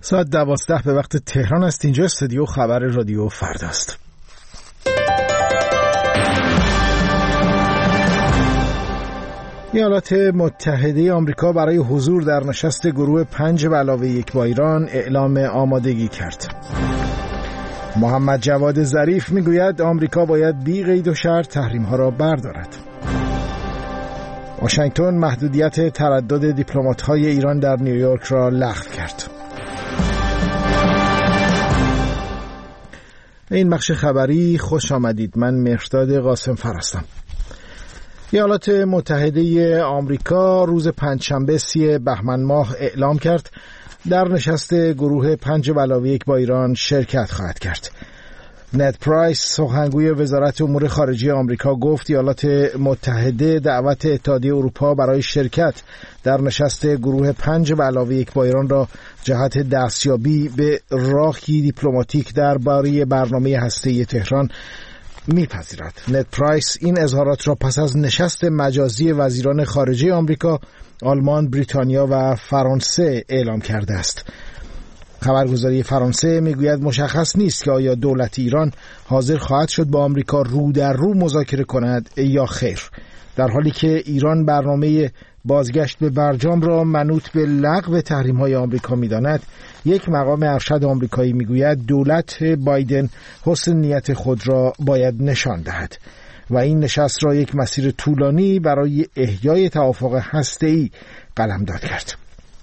ساعت 12 به وقت تهران است. اینجا استودیو خبر رادیو فرداست. ایالات متحده آمریکا برای حضور در نشست گروه 5+1 با ایران اعلام آمادگی کرد. محمد جواد ظریف میگوید آمریکا باید بی قید و شرط تحریم‌ها را بردارد. واشنگتن محدودیت تردد دیپلمات‌های ایران در نیویورک را لغو کرد. این بخش خبری خوش آمدید. من مهرداد قاسم فر هستم. ایالات متحده آمریکا روز پنجشنبه 30 بهمن ماه اعلام کرد در نشست گروه 5+1 با ایران شرکت خواهد کرد. نت پرایس سخنگوی وزارت امور خارجه آمریکا گفت ایالات متحده دعوت اتحادیه اروپا برای شرکت در نشست گروه 5+1 با ایران را جهت دستیابی به راهی دیپلماتیک درباره برنامه هسته‌ای تهران میپذیرد. نت پرایس این اظهارات را پس از نشست مجازی وزیران خارجه آمریکا، آلمان، بریتانیا و فرانسه اعلام کرده است. خبرگزاری فرانسه میگوید مشخص نیست که آیا دولت ایران حاضر خواهد شد با آمریکا رو در رو مذاکره کند یا خیر، در حالی که ایران برنامه بازگشت به برجام را منوط به لغو تحریم‌های آمریکا می‌داند. یک مقام ارشد آمریکایی میگوید دولت بایدن حسن نیت خود را باید نشان دهد و این نشست را یک مسیر طولانی برای احیای توافق هسته‌ای قلمداد کرد.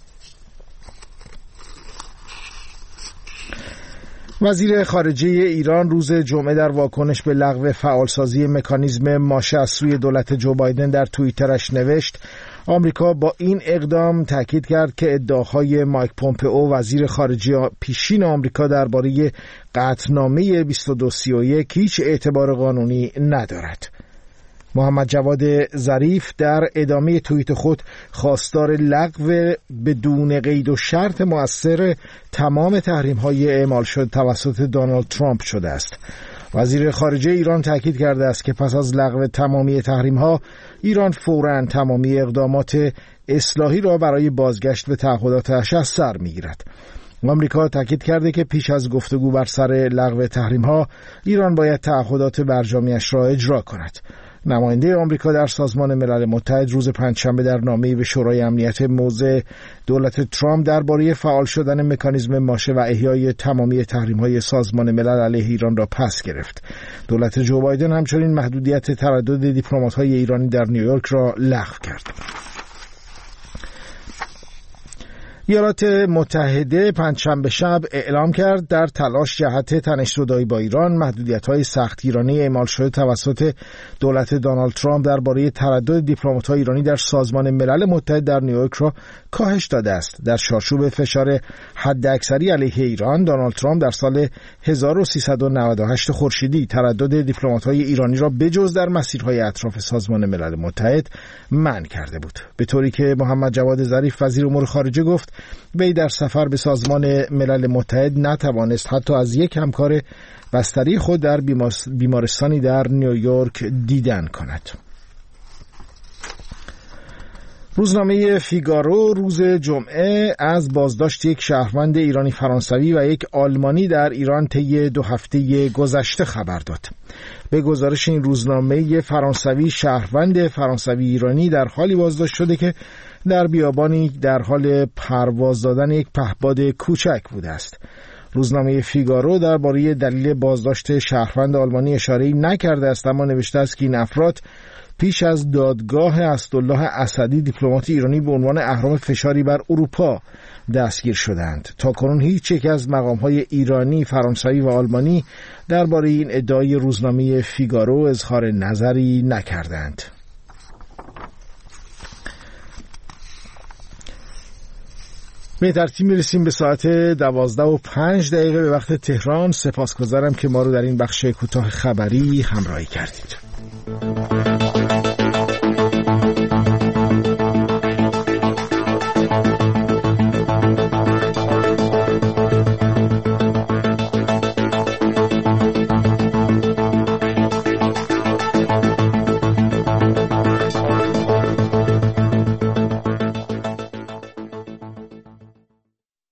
وزیر خارجه ایران روز جمعه در واکنش به لغو فعالسازی مکانیزم ماشه از سوی دولت جو بایدن در توییترش نوشت آمریکا با این اقدام تاکید کرد که ادعاهای مایک پومپئو وزیر خارجه پیشین آمریکا درباره قطعنامه 2231 هیچ اعتبار قانونی ندارد. محمد جواد ظریف در ادامه توییت خود خواستار لغو بدون قید و شرط مؤثر تمام تحریم‌های اعمال شده توسط دونالد ترامپ شده است. وزیر خارجه ایران تاکید کرده است که پس از لغو تمامی تحریم‌ها ایران فوراً تمامی اقدامات اصلاحی را برای بازگشت به تعهداتش از سر می‌گیرد. آمریکا تاکید کرده که پیش از گفتگو بر سر لغو تحریم‌ها ایران باید تعهدات برجامیش را اجرا کند. نماینده آمریکا در سازمان ملل متحد روز پنجشنبه در نامه‌ای به شورای امنیت موضع دولت ترامپ درباره فعال شدن مکانیزم ماشه و احیای تمامی تحریم‌های سازمان ملل علیه ایران را پس گرفت. دولت جو بایدن همچنین محدودیت تردد دیپلمات‌های ایرانی در نیویورک را لغو کرد. ایالات متحده پنجشنبه شب اعلام کرد در تلاش جهت تنش‌زدایی با ایران محدودیت‌های سختگیرانه اعمال شده توسط دولت دونالد ترامپ درباره تردد دیپلمات‌های ایرانی در سازمان ملل متحد در نیویورک را کاهش داده است. در چارچوب فشار حداکثری علیه ایران، دونالد ترامپ در سال 1398 خورشیدی تردد دیپلمات‌های ایرانی را بجز در مسیرهای اطراف سازمان ملل متحد منع کرده بود. به طوری که محمد جواد ظریف وزیر امور خارجه گفت وی در سفر به سازمان ملل متحد نتوانست حتی از یک همکار بستری خود در بیمارستانی در نیویورک دیدن کند. روزنامه فیگارو روز جمعه از بازداشت یک شهروند ایرانی فرانسوی و یک آلمانی در ایران طی 2 هفته گذشته خبر داد. به گزارش این روزنامه فرانسوی شهروند فرانسوی ایرانی در حالی بازداشت شده که در بیابانی در حال پرواز دادن یک پهپاد کوچک بوده است. روزنامه فیگارو درباره دلیل بازداشت شهروند آلمانی اشاره‌ای نکرده است، اما نوشته است که این افراد پیش از دادگاه اسدالله اسدی دیپلمات ایرانی به عنوان اهرم فشاری بر اروپا دستگیر شدند. تاکنون هیچ یک از مقام‌های ایرانی، فرانسوی و آلمانی درباره این ادعای روزنامه فیگارو اظهار نظری نکردند. به ترتیب میرسیم به ساعت 12:05 به وقت تهران. سپاسگزارم که ما رو در این بخش کوتاه خبری همراهی کردید.